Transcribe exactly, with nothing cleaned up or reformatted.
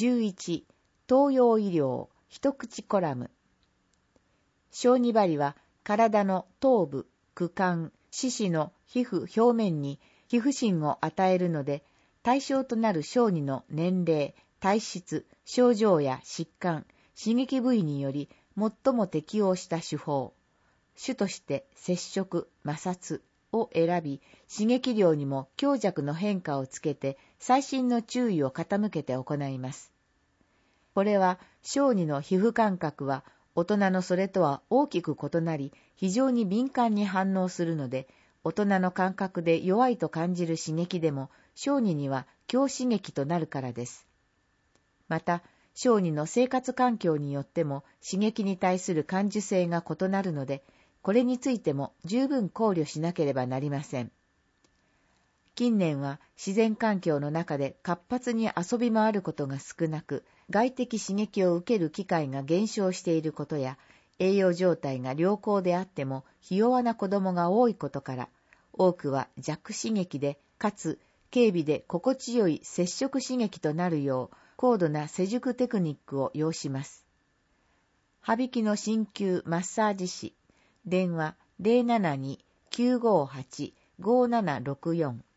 じゅういち、東洋医療一口コラム。小児針は体の頭部、躯幹、四肢の皮膚表面に皮膚疹を与えるので、対象となる小児の年齢、体質、症状や疾患、刺激部位により最も適応した手法、種として接触、摩擦を選び、刺激量にも強弱の変化をつけて細心の注意を傾けて行います。これは小児の皮膚感覚は大人のそれとは大きく異なり、非常に敏感に反応するので、大人の感覚で弱いと感じる刺激でも小児には強刺激となるからです。また、小児の生活環境によっても刺激に対する感受性が異なるので、これについても十分考慮しなければなりません。近年は自然環境の中で活発に遊び回ることが少なく、外的刺激を受ける機会が減少していることや、栄養状態が良好であってもひ弱な子供が多いことから、多くは弱刺激で、かつ軽微で心地よい接触刺激となるよう、高度な施術テクニックを要します。羽曳の鍼灸マッサージ師、電話 ゼロななに きゅうごはち ごななろくよん